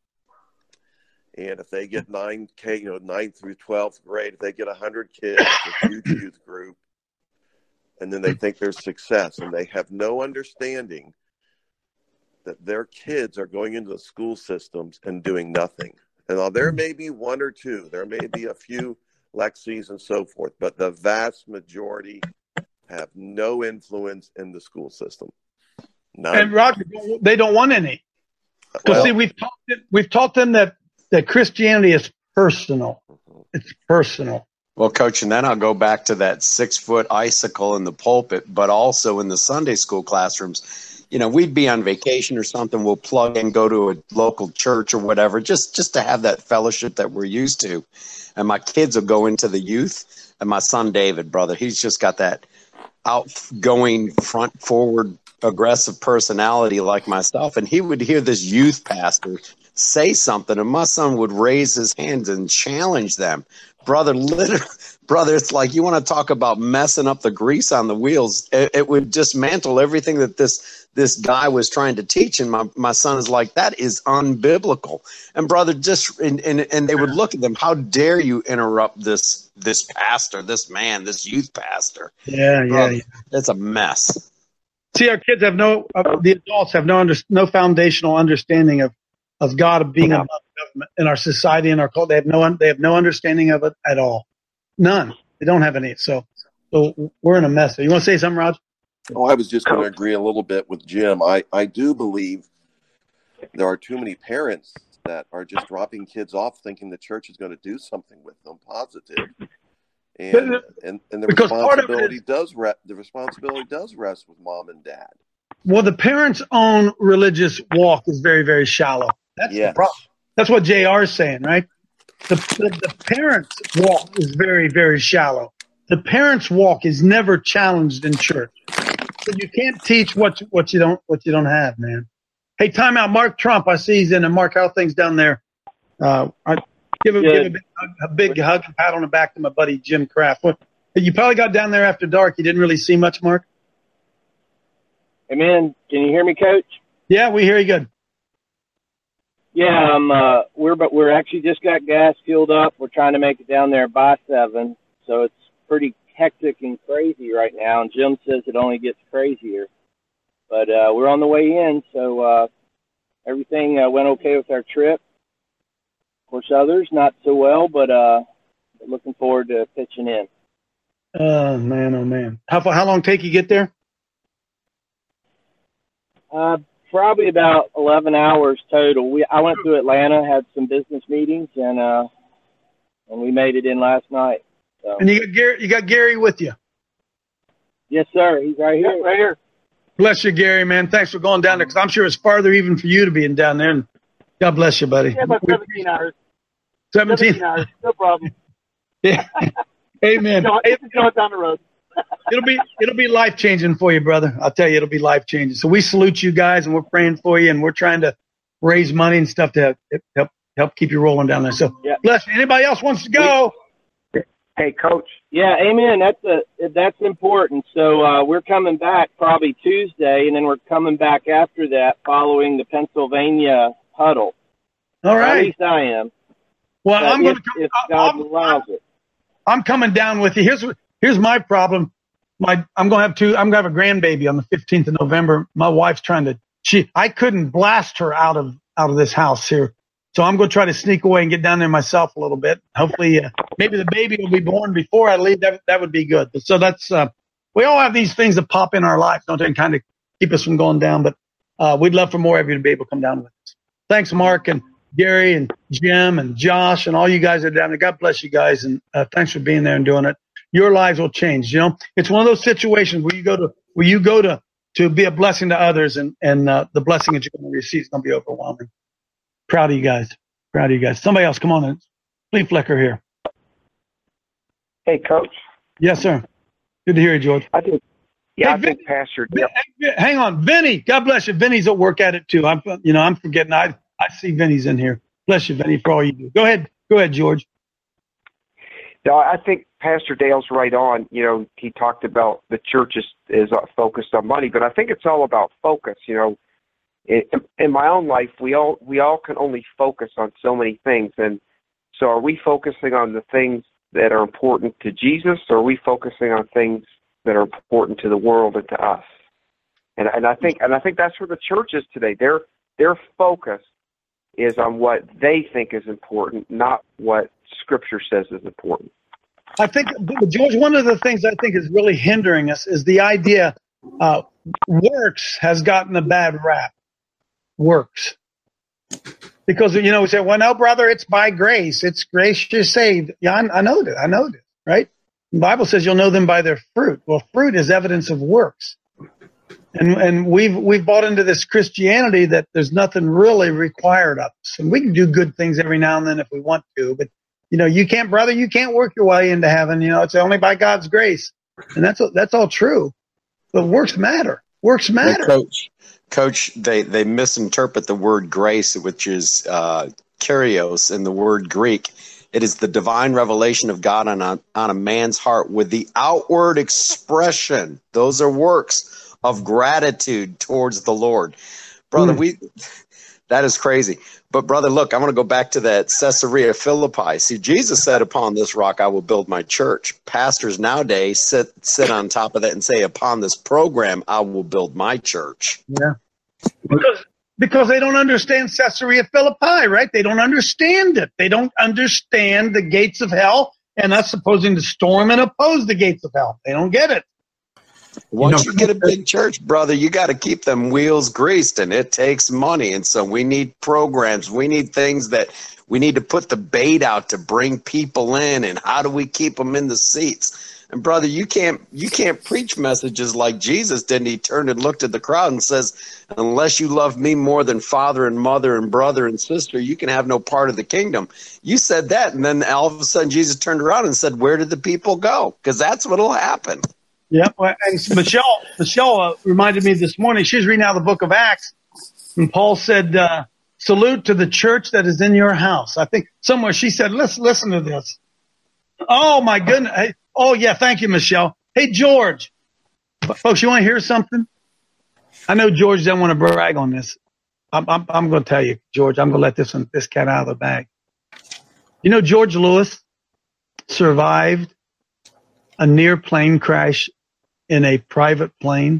and if they get 9th through 12th grade, if they get 100 kids, it's a huge youth group. And then they think there's success, and they have no understanding that their kids are going into the school systems and doing nothing. And while there may be one or two, there may be a few Lexis and so forth, but the vast majority have no influence in the school system. None.
And Roger, they don't want any. Because see, we've taught them that Christianity is personal. It's personal.
Well, Coach, and then I'll go back to that 6-foot icicle in the pulpit, but also in the Sunday school classrooms. We'd be on vacation or something. We'll plug and go to a local church or whatever, just to have that fellowship that we're used to. And my kids will go into the youth. And my son, David, brother, he's just got that outgoing, front forward, aggressive personality like myself. And he would hear this youth pastor say something, and my son would raise his hands and challenge them. Brother, it's like you want to talk about messing up the grease on the wheels. It would dismantle everything that this guy was trying to teach. And my son is like, that is unbiblical. And brother, and they would look at them, how dare you interrupt this pastor, this man, this youth pastor?
Yeah.
It's a mess.
See, our kids have the adults have no foundational understanding of God, of being above government in our society and our culture. They have no understanding of it at all. None. They don't have any. So we're in a mess. You want to say something, Raj?
Oh, I was just going to agree a little bit with Jim. I do believe there are too many parents that are just dropping kids off thinking the church is going to do something with them positive. And the responsibility does rest with mom and dad.
Well, the parents' own religious walk is very, very shallow. That's the problem. That's what JR is saying, right? The parents' walk is very, very shallow. The parents' walk is never challenged in church. So you can't teach what you don't have, man. Hey, time out. Mark Trump, I see he's in. And Mark, how are things down there? I give a big hug and pat on the back to my buddy Jim Kraft. You probably got down there after dark. You didn't really see much, Mark?
Amen. Can you hear me, Coach?
Yeah, we hear you good.
Yeah, we're actually just got gas fueled up. We're trying to make it down there by 7, so it's pretty hectic and crazy right now. And Jim says it only gets crazier, but we're on the way in. So everything went okay with our trip. Of course, others not so well, but looking forward to pitching in.
Oh man! How long take you get there?
Probably about 11 hours total. I went to Atlanta, had some business meetings, and we made it in last night. So.
And you got Gary with you?
Yes, sir. He's right here. Right here.
Bless you, Gary, man. Thanks for going down there, because I'm sure it's farther even for you to be down there. And God bless you, buddy.
Yeah, about 17 hours.
17
hours. No problem.
Yeah. Amen.
It's down the road.
It'll be life changing for you, brother. I'll tell you, it'll be life changing. So we salute you guys, and we're praying for you, and we're trying to raise money and stuff to help keep you rolling down there. So bless you. Anybody else wants to go?
Hey, Coach. Yeah, amen. That's important. So we're coming back probably Tuesday, and then we're coming back after that, following the Pennsylvania huddle.
All right.
At least I am.
Well,
I'm going to come. If God allows it,
I'm coming down with you. Here's my problem. I'm going to have a grandbaby on the 15th of November. My wife's I couldn't blast her out of this house here. So I'm going to try to sneak away and get down there myself a little bit. Hopefully, maybe the baby will be born before I leave. That would be good. So that's, we all have these things that pop in our life, don't they, and kind of keep us from going down. But we'd love for more of you to be able to come down with us. Thanks, Mark and Gary and Jim and Josh and all you guys that are down there. God bless you guys. And thanks for being there and doing it. Your lives will change. It's one of those situations where you go to to be a blessing to others, and the blessing that you're going to receive is going to be overwhelming. Proud of you guys. Proud of you guys. Somebody else, come on in. Flea Flicker here.
Hey, Coach.
Yes, sir. Good to hear you, George.
I think Pastor.
Hang on, Vinny. God bless you. Vinny's at work at it too. I'm forgetting. I see Vinny's in here. Bless you, Vinny, for all you do. Go ahead, George.
No, I think Pastor Dale's right on. You know, he talked about the church is focused on money, but I think it's all about focus. You know, in my own life, we all can only focus on so many things, and so are we focusing on the things that are important to Jesus, or are we focusing on things that are important to the world and to us? And I think that's where the church is today. Their focus is on what they think is important, not what Scripture says is important.
I think, George, one of the things I think is really hindering us is the idea works has gotten a bad rap. Works. Because, we say, well, no, brother, it's by grace. It's grace you're saved. Yeah, I know that, right? The Bible says you'll know them by their fruit. Well, fruit is evidence of works. And we've bought into this Christianity that there's nothing really required of us. And we can do good things every now and then if we want to, but you can't work your way into heaven. It's only by God's grace. And that's all true. But works matter. Works matter.
Coach, they misinterpret the word grace, which is kyrios in the word Greek. It is the divine revelation of God on a man's heart with the outward expression. Those are works of gratitude towards the Lord. Brother, that is crazy. But brother, look, I want to go back to that Caesarea Philippi. See, Jesus said, upon this rock I will build my church. Pastors nowadays sit on top of that and say, upon this program I will build my church.
Yeah. Because they don't understand Caesarea Philippi, right? They don't understand it. They don't understand the gates of hell and us supposing to storm and oppose the gates of hell. They don't get it.
Once you get a big church, brother, you got to keep them wheels greased, and it takes money. And so we need programs. We need things that we need to put the bait out to bring people in. And how do we keep them in the seats? And brother, you can't preach messages like Jesus did. And he turned and looked at the crowd and says, unless you love me more than father and mother and brother and sister, you can have no part of the kingdom. You said that. And then all of a sudden Jesus turned around and said, where did the people go? Because that's what'll happen.
Yeah, and Michelle reminded me this morning. She was reading out the book of Acts, and Paul said, "Salute to the church that is in your house." I think somewhere she said, "Listen to this." Oh my goodness! Hey, oh yeah, thank you, Michelle. Hey George, folks, you want to hear something? I know George doesn't want to brag on this. I'm going to tell you, George. I'm going to let this cat out of the bag. George Lewis survived a near plane crash in a private plane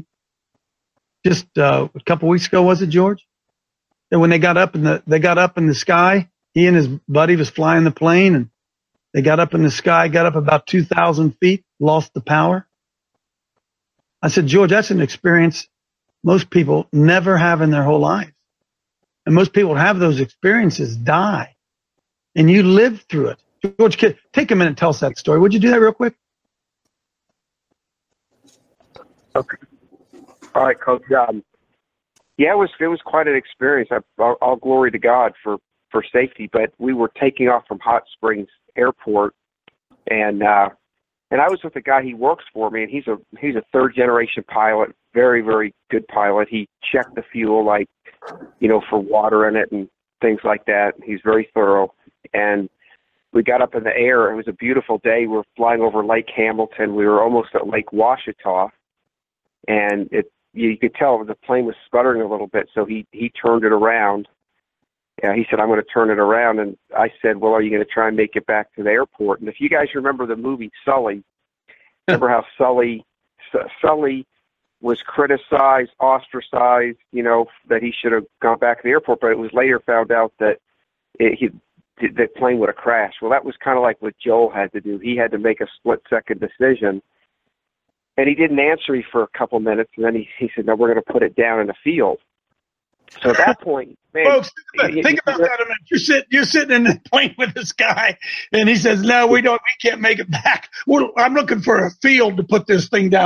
just a couple weeks ago, was it, George? And when they got up in the sky, he and his buddy was flying the plane, and they got up in the sky, got up about 2,000 feet, lost the power. I said, George, that's an experience most people never have in their whole lives. And most people have those experiences die. And you lived through it. George, take a minute and tell us that story. Would you do that real quick?
Okay. All right, Coach. Yeah, it was quite an experience. All glory to God for safety. But we were taking off from Hot Springs Airport, and I was with a guy he works for me, and he's a third generation pilot, very, very good pilot. He checked the fuel, for water in it and things like that. He's very thorough. And we got up in the air. It was a beautiful day. We were flying over Lake Hamilton. We were almost at Lake Ouachita. And you could tell the plane was sputtering a little bit, so he turned it around. Yeah, he said, I'm going to turn it around. And I said, well, are you going to try and make it back to the airport? And if you guys remember the movie Sully, remember how Sully was criticized, ostracized, that he should have gone back to the airport, but it was later found out that the plane would have crashed. Well, that was kind of like what Joel had to do. He had to make a split-second decision. And he didn't answer me for a couple minutes, and then he said, no, we're going to put it down in the field. So at that point, man.
Folks, think about that a minute. You're sitting in the plane with this guy, and he says, no, we can't make it back. I'm looking for a field to put this thing down in.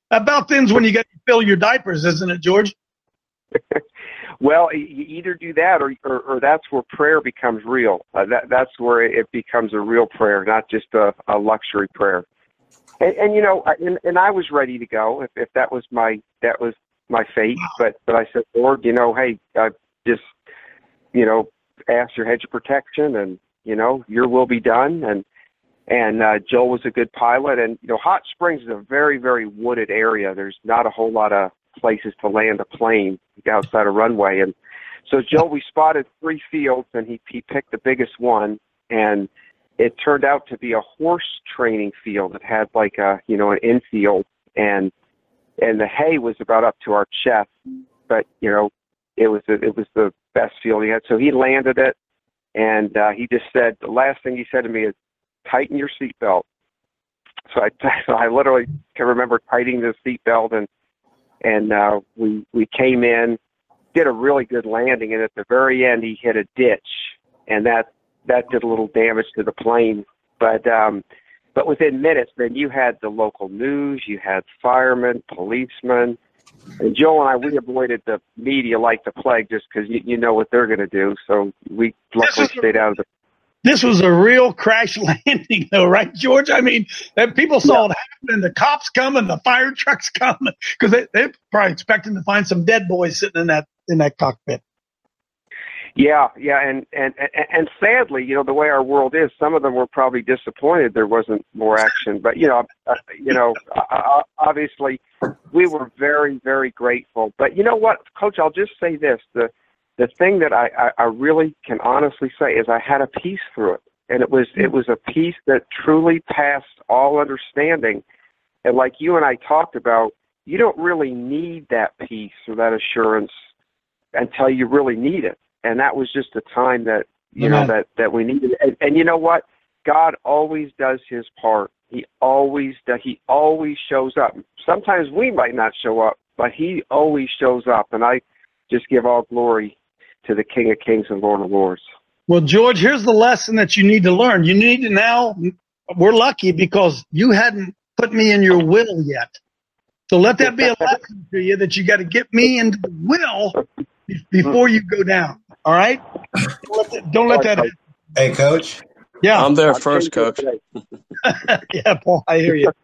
About things when you get to fill your diapers, isn't it, George?
Well, you either do that or that's where prayer becomes real. That's where it becomes a real prayer, not just a luxury prayer. And you know, and I was ready to go if that was my fate. But I said, Lord, you know, hey, just, you know, ask your hedge of protection, and you know, your will be done. And Joel was a good pilot. And you know, Hot Springs is a very, very wooded area. There's not a whole lot of places to land a plane outside a runway. And so Joel, we spotted 3 fields, and he picked the biggest one, and it turned out to be a horse training field. It had like an infield, and the hay was about up to our chest, but you know, it was the best field he had. So he landed it, and he just said, the last thing he said to me is, tighten your seatbelt. So I literally can remember tightening the seatbelt, and we came in, did a really good landing, and at the very end he hit a ditch, and that did a little damage to the plane. But within minutes, then you had the local news, you had firemen, policemen, and Joel and I, we avoided the media like the plague just because you know what they're going to do. So we luckily stayed out of the.
This was a real crash landing, though, right, George? I mean, people saw it happen, the cops coming, the fire trucks coming, because they're probably expecting to find some dead boys sitting in that cockpit.
Yeah, and sadly, you know, the way our world is, some of them were probably disappointed there wasn't more action. But obviously, we were very, very grateful. But you know what, Coach? I'll just say this: the thing that I really can honestly say is I had a peace through it, and it was a peace that truly passed all understanding. And like you and I talked about, you don't really need that peace or that assurance until you really need it. And that was just a time that, you know, that we needed. And you know what? God always does his part. He always shows up. Sometimes we might not show up, but he always shows up. And I just give all glory to the King of Kings and Lord of Lords.
Well, George, here's the lesson that you need to learn. You need to now, we're lucky because you hadn't put me in your will yet. So let that be a lesson to you that you got to get me into the will before you go down. All right? Don't let that happen.
Hey, Coach.
Yeah.
I'm there first, Coach.
Yeah, Paul, I hear you.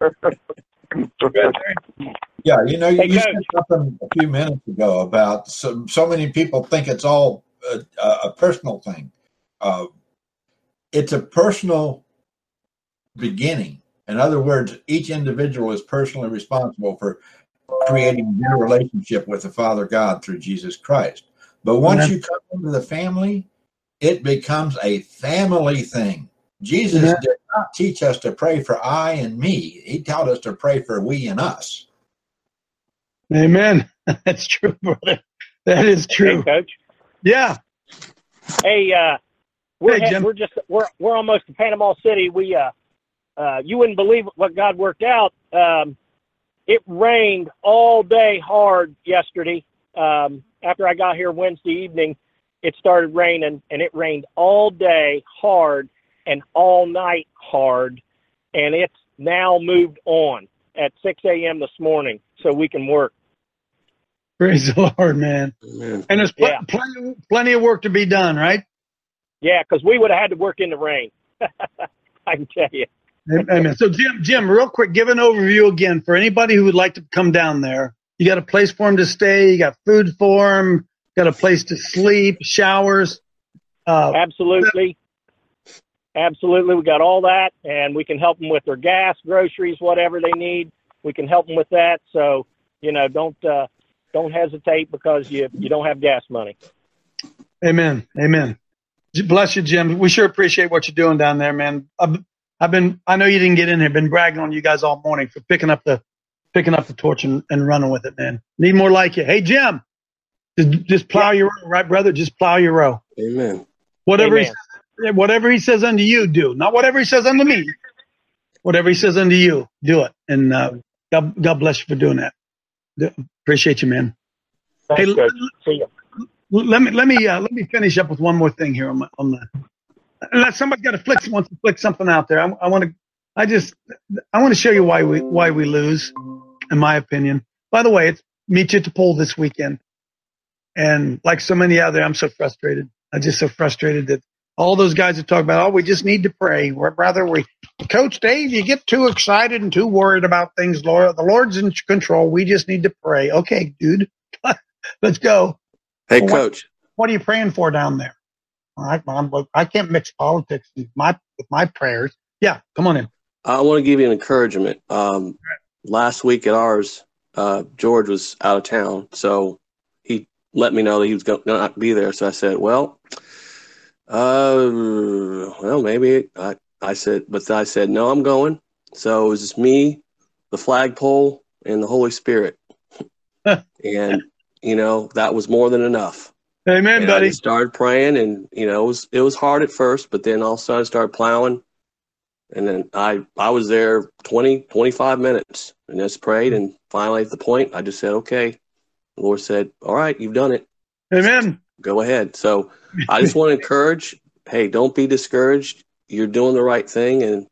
Yeah, you know, you said something a few minutes ago about so many people think it's all a personal thing. It's a personal beginning. In other words, each individual is personally responsible for creating a relationship with the Father God through Jesus Christ. But once you come into the family, it becomes a family thing. Jesus did not teach us to pray for I and me. He taught us to pray for we and us.
Amen. That's true, brother. That is true.
Hey, Coach.
Yeah.
Hey, we're almost to Panama City. We you wouldn't believe what God worked out. It rained all day hard yesterday. After I got here Wednesday evening, it started raining, and it rained all day hard and all night hard, and it's now moved on at 6 a.m. this morning so we can work.
Praise the Lord, man. Amen. And there's plenty of work to be done, right?
Yeah, because we would have had to work in the rain. I can tell you.
Amen. So, Jim, real quick, give an overview again for anybody who would like to come down there. You got a place for them to stay. You got food for them. Got a place to sleep, showers.
Absolutely. We got all that, and we can help them with their gas, groceries, whatever they need. We can help them with that. So, you know, don't hesitate because you don't have gas money.
Amen. Bless you, Jim. We sure appreciate what you're doing down there, man. I know you didn't get in here. Been bragging on you guys all morning for picking up the torch and running with it, man. Need more like you. Hey, Jim, just plow your row, right, brother? Just plow your row.
Amen.
Whatever he says unto you, do. Not whatever he says unto me. Whatever he says unto you, do it. And God bless you for doing that. Appreciate you, man.
Thanks,
hey,
see you.
Let me finish up with one more thing here on the. Unless somebody wants to flick something out there, I want to show you why we lose. in my opinion. By the way, it's Meet You at the Pool this weekend. And like so many other, I'm so frustrated. I'm just so frustrated that all those guys that talk about, we just need to pray. Coach Dave, you get too excited and too worried about things, Lord. The Lord's in control. We just need to pray. Okay, dude, let's go.
Hey, Coach.
What are you praying for down there? All right, I can't mix politics with my prayers. Yeah, come on in.
I want to give you an encouragement. Last week at ours, George was out of town, so he let me know that he was going to not be there. So I said, well, maybe. I said, no, I'm going. So it was just me, the flagpole, and the Holy Spirit. And, that was more than enough.
Amen,
and
buddy.
I started praying, and, it was hard at first, but then all of a sudden I started plowing. And then I was there 25 minutes and just prayed. And finally at the point, I just said, okay. The Lord said, all right, you've done it.
Amen.
Go ahead. So I just want to encourage, hey, don't be discouraged. You're doing the right thing. And,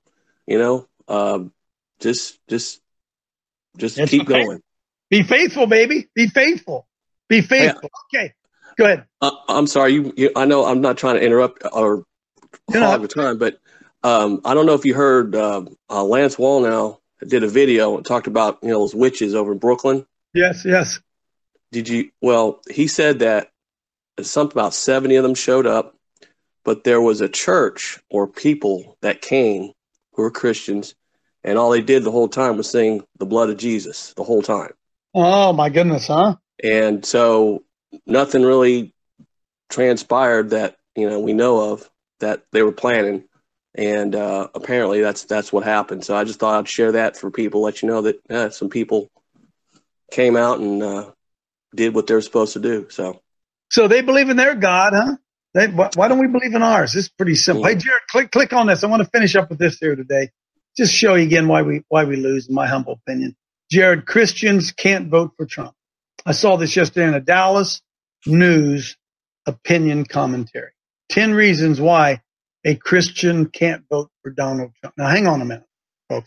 just keep going.
Be faithful, baby. Be faithful. Be faithful. Hey, okay. Go ahead.
I'm sorry. I know I'm not trying to interrupt or hog the time, but I don't know if you heard Lance Wallnau did a video and talked about, those witches over in Brooklyn.
Yes.
Did you? Well, he said that something about 70 of them showed up, but there was a church or people that came who were Christians, and all they did the whole time was sing the blood of Jesus the whole time.
Oh, my goodness, huh?
And so nothing really transpired that, we know of that they were planning. And apparently that's what happened. So I just thought I'd share that for people, let you know that some people came out and did what they're supposed to do. So
they believe in their God, huh? Why don't we believe in ours? It's pretty simple.
Mm-hmm.
Hey, Jared, click on this. I want to finish up with this here today. Just show you again why we lose, in my humble opinion. Jared, Christians can't vote for Trump. I saw this yesterday in a Dallas News opinion commentary. 10 reasons why a Christian can't vote for Donald Trump. Now, hang on a minute, folks.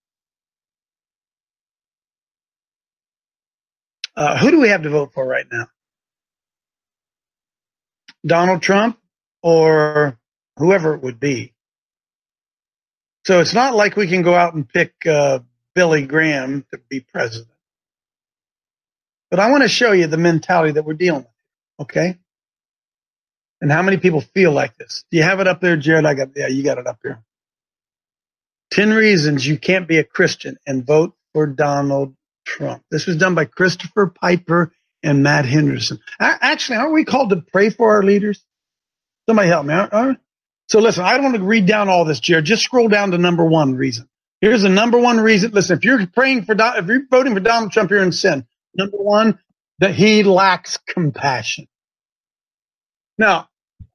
Who do we have to vote for right now? Donald Trump or whoever it would be. So it's not like we can go out and pick Billy Graham to be president. But I want to show you the mentality that we're dealing with, okay? And how many people feel like this? Do you have it up there, Jared? You got it up here. 10 reasons you can't be a Christian and vote for Donald Trump. This was done by Christopher Piper and Matt Henderson. Actually, aren't we called to pray for our leaders? Somebody help me. So listen, I don't want to read down all this, Jared. Just scroll down to number one reason. Here's the number one reason. Listen, if you're voting for Donald Trump, you're in sin. Number one, that he lacks compassion. Now,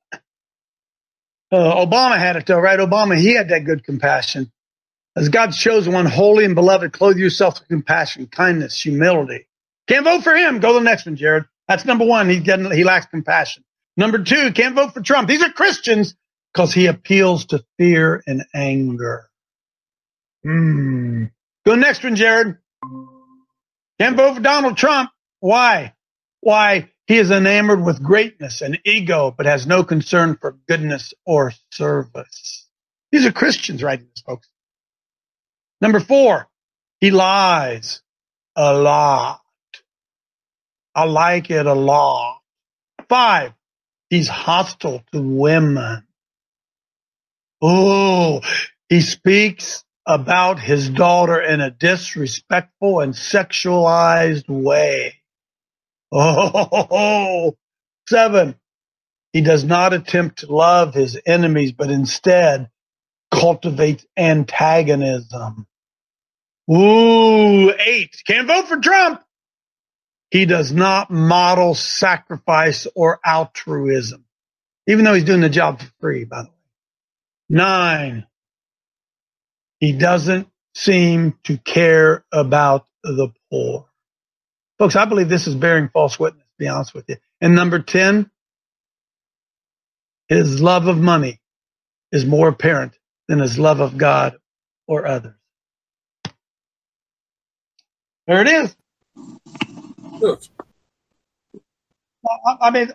Obama had it though, right? Obama, he had that good compassion. As God's chosen one, holy and beloved, clothe yourself with compassion, kindness, humility. Can't vote for him. Go to the next one, Jared. That's number one. He lacks compassion. Number two, can't vote for Trump. These are Christians because he appeals to fear and anger. Go to the next one, Jared. Can't vote for Donald Trump. Why? He is enamored with greatness and ego, but has no concern for goodness or service. These are Christians writing this, folks. Number four, he lies a lot. I like it a lot. 5, he's hostile to women. Oh, he speaks about his daughter in a disrespectful and sexualized way. Oh, 7, he does not attempt to love his enemies, but instead cultivates antagonism. Ooh, 8, can't vote for Trump. He does not model sacrifice or altruism, even though he's doing the job for free, by the way. 9, he doesn't seem to care about the poor. Folks, I believe this is bearing false witness, to be honest with you. And number 10, his love of money is more apparent than his love of God or others. There it is.
Good.
I mean,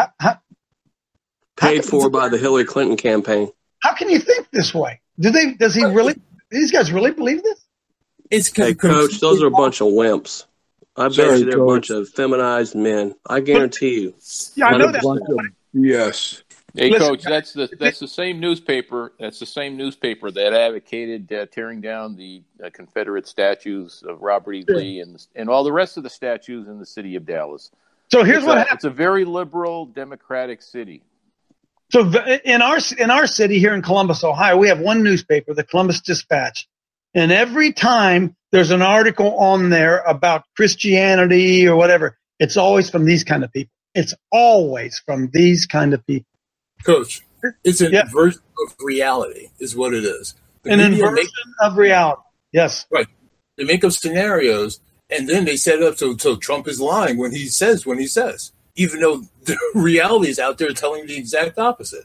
Paid for by the Hillary Clinton campaign.
how can you think this way? Does he really? These guys really believe this?
Hey, Coach, those are a bunch of wimps. I bet you they're a bunch of feminized men. I guarantee you.
Yeah, I know that.
Yes.
Hey,
Listen,
Coach, that's the same newspaper. That's the same newspaper that advocated tearing down the Confederate statues of Robert E. Lee and all the rest of the statues in the city of Dallas.
So here's what happened.
It's a very liberal, democratic city.
So in our city here in Columbus, Ohio, we have one newspaper, the Columbus Dispatch, and every time there's an article on there about Christianity or whatever, it's always from these kind of people. It's always from these kind of people.
Coach, it's an inversion of reality is what it is.
An inversion of reality. Yes.
Right. They make up scenarios, and then they set it up so Trump is lying when he says, even though the reality is out there telling the exact opposite.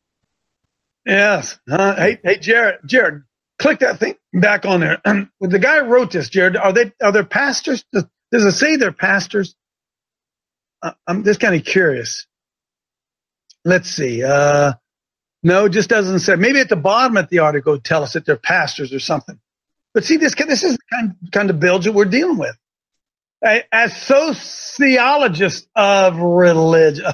Yes. Hey, Jared, click that thing back on there. The guy who wrote this, Jared, are there pastors? Does it say they're pastors? I'm just kind of curious. Let's see. No, it just doesn't say. Maybe at the bottom of the article tell us that they're pastors or something. But see, this is the kind of bills that we're dealing with. As sociologists of religion.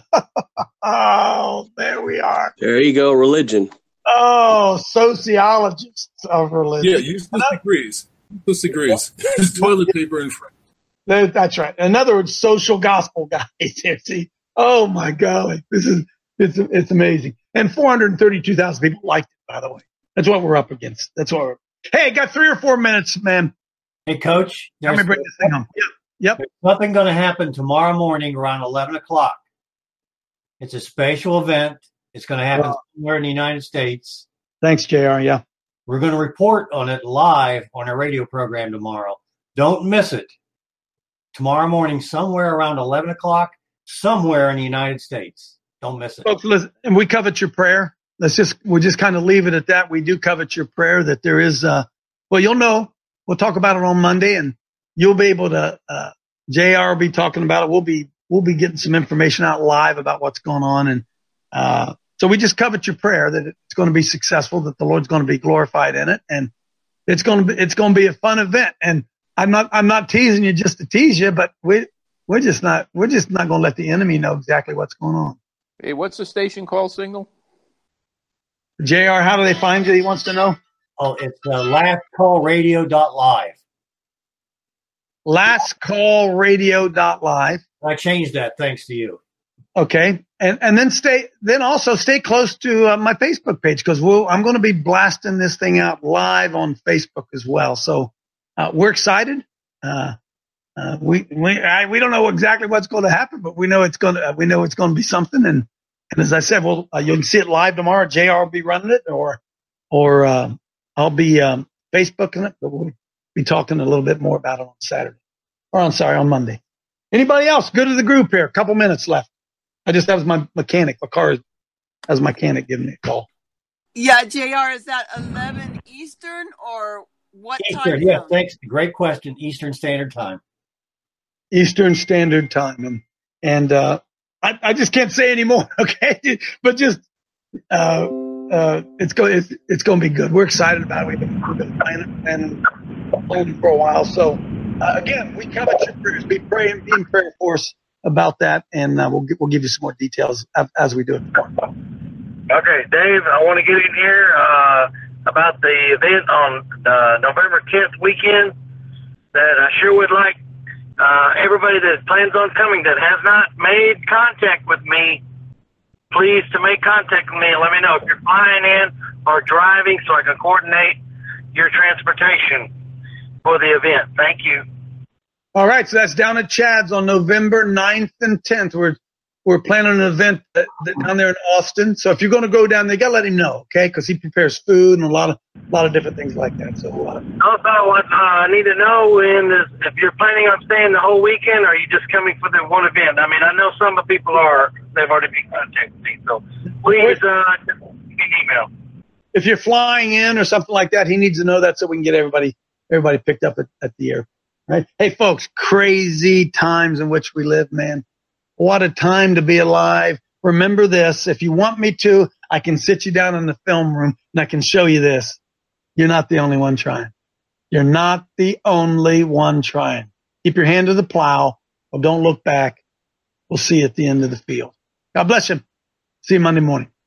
Oh, there we are.
There you go, religion.
Oh, sociologists of religion.
Yeah, use disagrees. Disagrees. It's toilet paper and friends.
That's right. In other words, social gospel guys here. See, oh my God, it's amazing. And 432,000 people liked it, by the way. That's what we're up against. Hey, I got 3 or 4 minutes, man.
Hey, Coach.
Let me bring this thing home. Yep.
There's nothing going to happen tomorrow morning around 11 o'clock. It's a special event. It's going to happen somewhere in the United States.
Thanks, JR. Yeah.
We're going to report on it live on our radio program tomorrow. Don't miss it. Tomorrow morning, somewhere around 11 o'clock, somewhere in the United States. Don't miss it.
Folks, listen, and we covet your prayer. We'll just kind of leave it at that. We do covet your prayer that there is, you'll know. We'll talk about it on Monday, and you'll be able to, JR will be talking about it. We'll be getting some information out live about what's going on. And, so we just covet your prayer that it's going to be successful, that the Lord's going to be glorified in it. And it's going to be a fun event. And I'm not teasing you just to tease you, but we're just not going to let the enemy know exactly what's going on.
Hey, what's the station called, Signal?
JR, how do they find you? He wants to know.
Oh, it's lastcallradio.live.
Lastcallradio.live.
I changed that thanks to you.
Okay. And then also stay close to my Facebook page, because I'm going to be blasting this thing out live on Facebook as well. So we're excited. We don't know exactly what's going to happen, but we know it's going to be something. And as I said, you can see it live tomorrow. JR will be running it, or I'll be Facebooking it, but we'll be talking a little bit more about it on Saturday, on Monday. Anybody else? Good to the group here. A couple minutes left. That was my mechanic. My car has mechanic giving me a call.
Yeah, JR, is that 11 Eastern or what
Eastern,
time?
Yeah, thanks. Great question. Eastern Standard Time.
Eastern Standard Time. And I just can't say anymore, okay? But just it's going to be good. We're excited about it. We've been planning for a while. So again, we covet your prayers. Be praying for us about that, and we'll give you some more details as we do it.
Okay, Dave, I want to get in here about the event on November 10th weekend that I sure would like everybody that plans on coming that has not made contact with me, please to make contact with me and let me know if you're flying in or driving so I can coordinate your transportation for the event. Thank you.
All right, so that's down at Chad's on November 9th and 10th. We're planning an event down there in Austin. So if you're going to go down there, you got to let him know, okay? Because he prepares food and a lot of different things like that. So
also, I need to know if you're planning on staying the whole weekend, or are you just coming for the one event? I mean, I know some of the people they've already been contacting me. So please just give me an email.
If you're flying in or something like that, he needs to know that so we can get everybody picked up at the airport. Right? Hey, folks, crazy times in which we live, man. What a time to be alive. Remember this. If you want me to, I can sit you down in the film room and I can show you this. You're not the only one trying. You're not the only one trying. Keep your hand to the plow. Well, don't look back. We'll see you at the end of the field. God bless you. See you Monday morning.